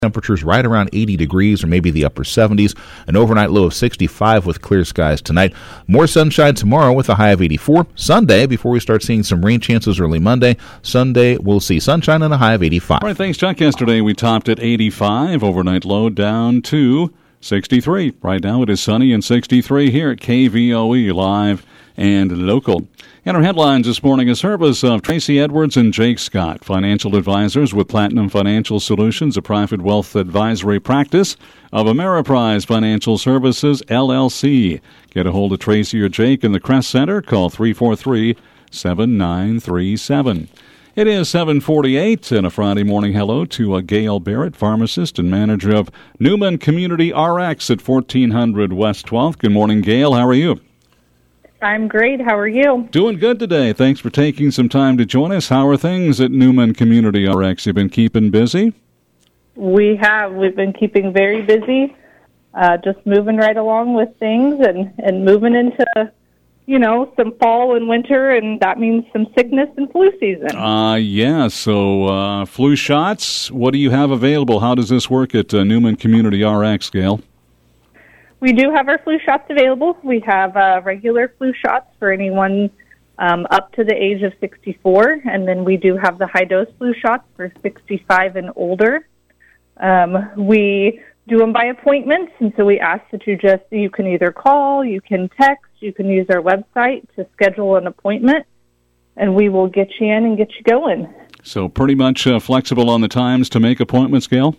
Temperatures right around 80 degrees or maybe the upper 70s. An overnight low of 65 with clear skies tonight. More sunshine tomorrow with a high of 84. Sunday, before we start seeing some rain chances early Monday. Sunday, we'll see sunshine and a high of 85. All right, thanks, Chuck. Yesterday we topped at 85. Overnight low down to 63. Right now it is sunny and 63 here at KVOE Live and Local. And our headlines this morning, a service of Tracy Edwards and Jake Scott, financial advisors with Platinum Financial Solutions, a private wealth advisory practice of Ameriprise Financial Services, LLC. Get a hold of Tracy or Jake in the Crest Center. Call 343-7937. It is 7:48 and a Friday morning hello to Gail Barrett, pharmacist and manager of Newman Community RX at 1400 West 12th. Good morning, Gail. How are you? I'm great. How are you? Doing good today. Thanks for taking some time to join us. How are things at Newman Community RX? You've been keeping busy? We have. We've been keeping very busy, just moving right along with things and moving into, some fall and winter, and that means some sickness and flu season. Yeah. So flu shots, what do you have available? How does this work at Newman Community RX, Gail? We do have our flu shots available. We have regular flu shots for anyone up to the age of 64, and then we do have the high-dose flu shots for 65 and older. We do them by appointments, and so we ask that you can either call, you can text, you can use our website to schedule an appointment, and we will get you in and get you going. So pretty much flexible on the times to make appointments, Gail?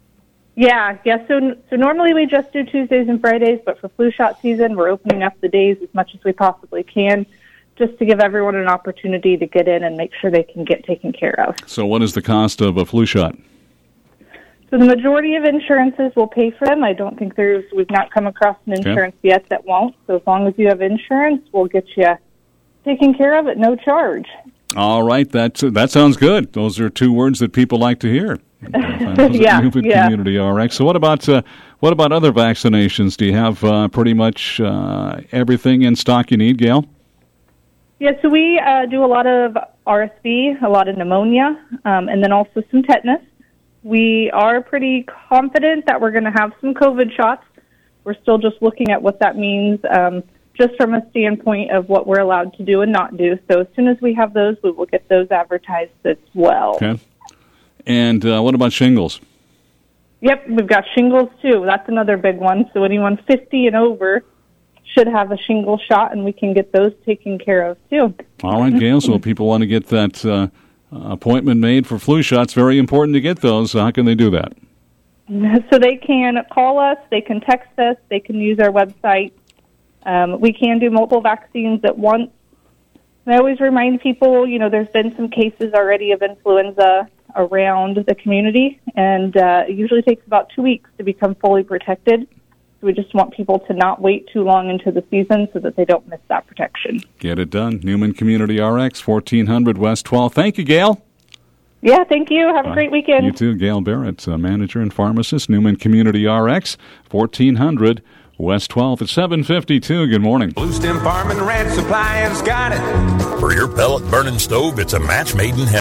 Yeah. So normally we just do Tuesdays and Fridays, but for flu shot season, we're opening up the days as much as we possibly can, just to give everyone an opportunity to get in and make sure they can get taken care of. So what is the cost of a flu shot? So the majority of insurances will pay for them. I don't think we've not come across an insurance yet that won't. So as long as you have insurance, we'll get you taken care of at no charge. All right. That sounds good. Those are two words that people like to hear. Community RX. So what about other vaccinations? Do you have pretty much everything in stock you need, Gail? Yeah, so we do a lot of RSV, a lot of pneumonia, and then also some tetanus. We are pretty confident that we're going to have some COVID shots. We're still just looking at what that means, just from a standpoint of what we're allowed to do and not do. So as soon as we have those, we will get those advertised as well. Okay. And what about shingles? Yep, we've got shingles, too. That's another big one. So anyone 50 and over should have a shingle shot, and we can get those taken care of, too. All right, Gail, so if people want to get that appointment made for flu shots, very important to get those. How can they do that? So they can call us, they can text us, they can use our website. We can do multiple vaccines at once. And I always remind people, there's been some cases already of influenza around the community, and it usually takes about 2 weeks to become fully protected. So we just want people to not wait too long into the season so that they don't miss that protection. Get it done. Newman Community RX, 1400 West 12. Thank you, Gail. Yeah, thank you. Have a great weekend. You too, Gail Barrett, manager and pharmacist, Newman Community RX, 1400 West 12 at 7:52. Good morning. Blue Stem Farm and Ranch Supply has got it. For your pellet burning stove, it's a match made in heaven.